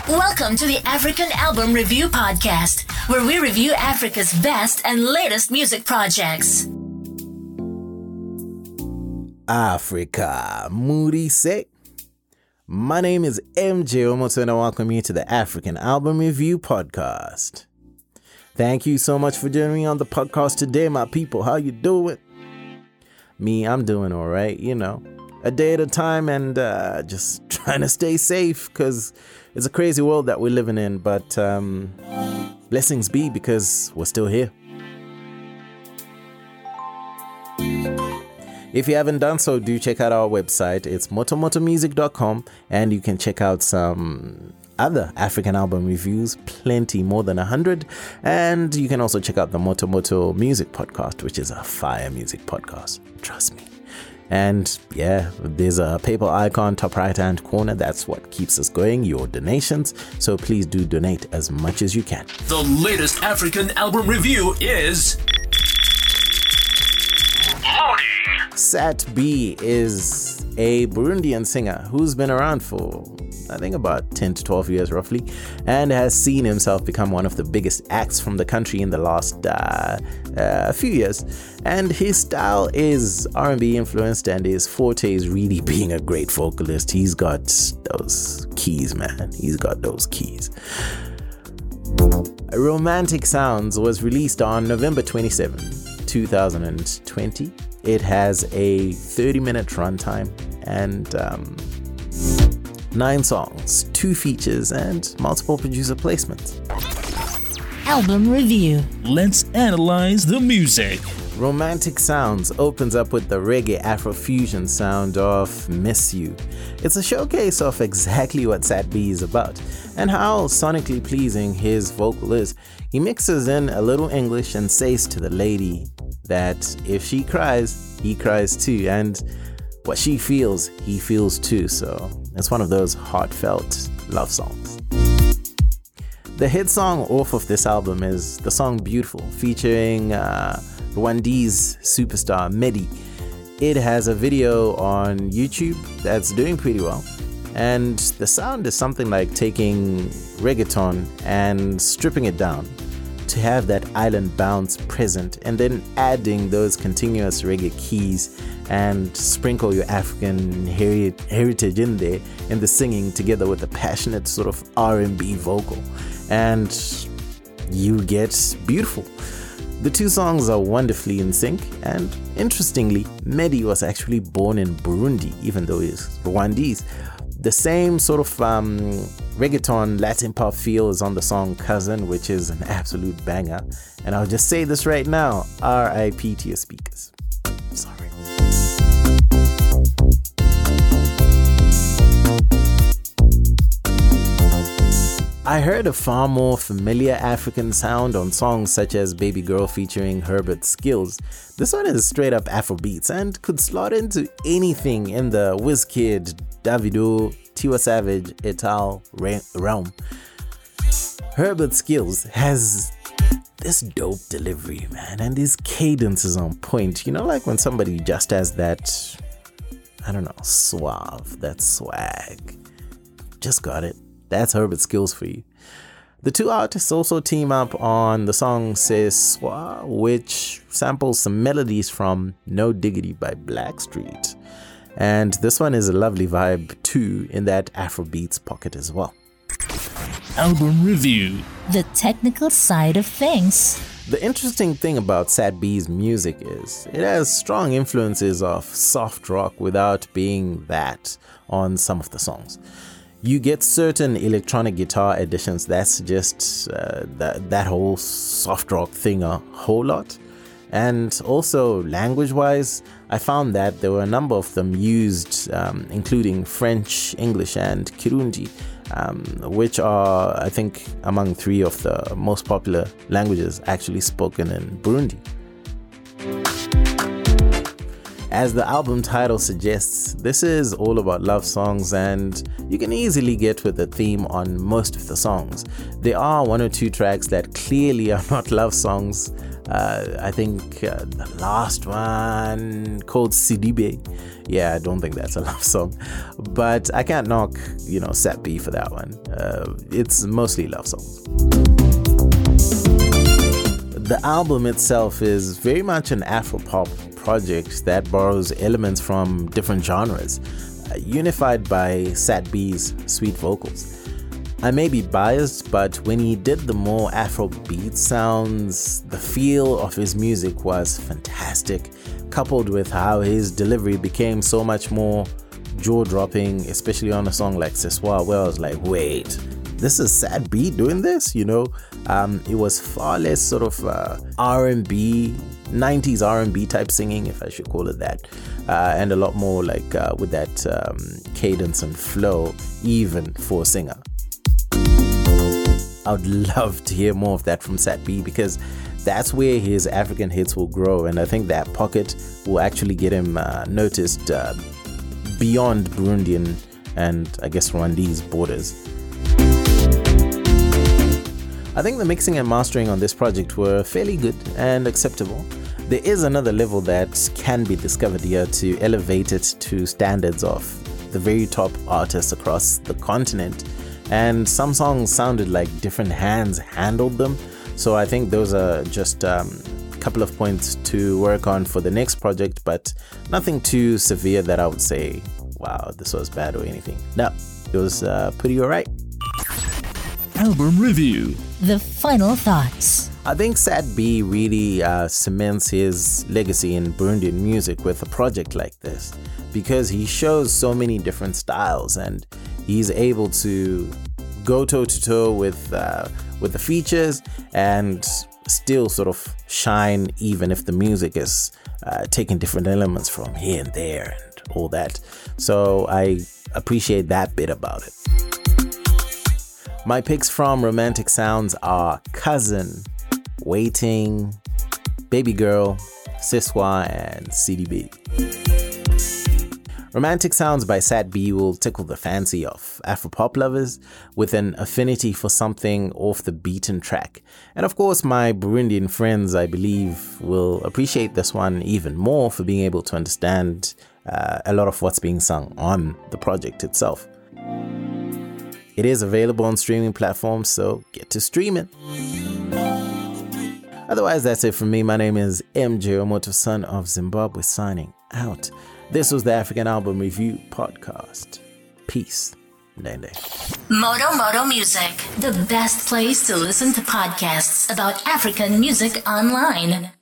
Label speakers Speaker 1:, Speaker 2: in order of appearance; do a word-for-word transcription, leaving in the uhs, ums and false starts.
Speaker 1: Welcome to the African Album Review Podcast, where we review Africa's best and latest music projects.
Speaker 2: Africa, Moody say. My name is M J Omoto and I welcome you to the African Album Review Podcast. Thank you so much for joining me on the podcast today, my people. How you doing? Me, I'm doing all right, you know, a day at a time and uh, just trying to stay safe because it's a crazy world that we're living in, but um, blessings be because we're still here. If you haven't done so, do check out our website. It's motomoto music dot com, and you can check out some other African album reviews, plenty, more than a hundred. And you can also check out the Motomoto Music Podcast, which is a fire music podcast. Trust me. And yeah, there's a PayPal icon top right hand corner. That's what keeps us going, your donations. So please do donate as much as you can.
Speaker 3: The latest African album review is
Speaker 2: Sat B is a Burundian singer who's been around for, I think, about ten to twelve years roughly, and has seen himself become one of the biggest acts from the country in the last uh, uh, few years. And his style is R and B influenced, and his forte is really being a great vocalist. He's got those keys, man. He's got those keys. Romantic Sounds was released on November twenty-seventh, twenty twenty. It has a thirty minute runtime and um, nine songs, two features, and multiple producer placements.
Speaker 1: Album review.
Speaker 3: Let's analyze the music.
Speaker 2: Romantic Sounds opens up with the reggae Afrofusion sound of Miss You. It's a showcase of exactly what Sat B is about and how sonically pleasing his vocal is. He mixes in a little English and says to the lady that if she cries, he cries too, and what she feels, he feels too. So it's one of those heartfelt love songs. The hit song off of this album is the song Beautiful, featuring uh, Rwandese superstar Medi. It has a video on YouTube that's doing pretty well, and the sound is something like taking reggaeton and stripping it down to have that island bounce present, and then adding those continuous reggae keys and sprinkle your African heri- heritage in there in the singing together with a passionate sort of R and B vocal, and you get Beautiful. The two songs are wonderfully in sync, and interestingly, Medi was actually born in Burundi, even though he's Rwandese. The same sort of um, reggaeton Latin pop feel is on the song Cousin, which is an absolute banger. And I'll just say this right now, R I P to your speakers. Sorry. I heard a far more familiar African sound on songs such as Baby Girl featuring Herbert Skills. This one is straight up Afrobeats and could slot into anything in the Wizkid, Davido, Tiwa Savage, et al. realm. Herbert Skills has this dope delivery, man, and his cadence is on point. You know, like when somebody just has that, I don't know, suave, that swag. Just got it. That's Herbert Skills for you. The two artists also team up on the song C'est Soir, which samples some melodies from No Diggity by Blackstreet. And this one is a lovely vibe too, in that Afrobeats pocket as well.
Speaker 3: Album review.
Speaker 1: The technical side of things.
Speaker 2: The interesting thing about Sat B's music is it has strong influences of soft rock without being that on some of the songs. You get certain electronic guitar additions that suggest uh, that, that whole soft rock thing a whole lot. And also language-wise, I found that there were a number of them used, um, including French, English, and Kirundi, um, which are, I think, among three of the most popular languages actually spoken in Burundi. As the album title suggests, this is all about love songs, and you can easily get with the theme on most of the songs. There are one or two tracks that clearly are not love songs. Uh, I think uh, the last one called Sidibe. Yeah, I don't think that's a love song. But I can't knock, you know, Sat B for that one. Uh, it's mostly love songs. The album itself is very much an Afro-pop project that borrows elements from different genres, uh, unified by Sat B's sweet vocals. I may be biased, but when he did the more Afrobeat sounds, the feel of his music was fantastic, coupled with how his delivery became so much more jaw-dropping, especially on a song like Ce Soir, where I was like, wait, this is Sat B doing this, you know? Um, it was far less sort of uh, R and B, nineties R and B type singing, if I should call it that, uh, and a lot more like uh, with that um, cadence and flow, even for a singer. I would love to hear more of that from Sat B, because that's where his African hits will grow, and I think that pocket will actually get him uh, noticed uh, beyond Burundian and I guess Rwandese borders. I think the mixing and mastering on this project were fairly good and acceptable. There is another level that can be discovered here to elevate it to standards of the very top artists across the continent, and some songs sounded like different hands handled them, so I think those are just um, a couple of points to work on for the next project, but nothing too severe that I would say, wow, this was bad or anything. No, it was uh, pretty alright.
Speaker 3: Album review.
Speaker 1: The final thoughts.
Speaker 2: I think Sat B really uh, cements his legacy in Burundian music with a project like this, because he shows so many different styles and he's able to go toe to toe with uh, with the features and still sort of shine, even if the music is uh, taking different elements from here and there and all that. So I appreciate that bit about it. My picks from Romantic Sounds are Cousin, Waiting, Baby Girl, Ce Soir, and C D B. Romantic Sounds by Sat B will tickle the fancy of Afropop lovers with an affinity for something off the beaten track. And of course, my Burundian friends, I believe, will appreciate this one even more for being able to understand uh, a lot of what's being sung on the project itself. It is available on streaming platforms, so get to stream it. Otherwise, that's it from me. My name is M J Omoto, son of Zimbabwe, signing out. This was the African Album Review Podcast. Peace. Nende.
Speaker 1: Moto Moto Music, the best place to listen to podcasts about African music online.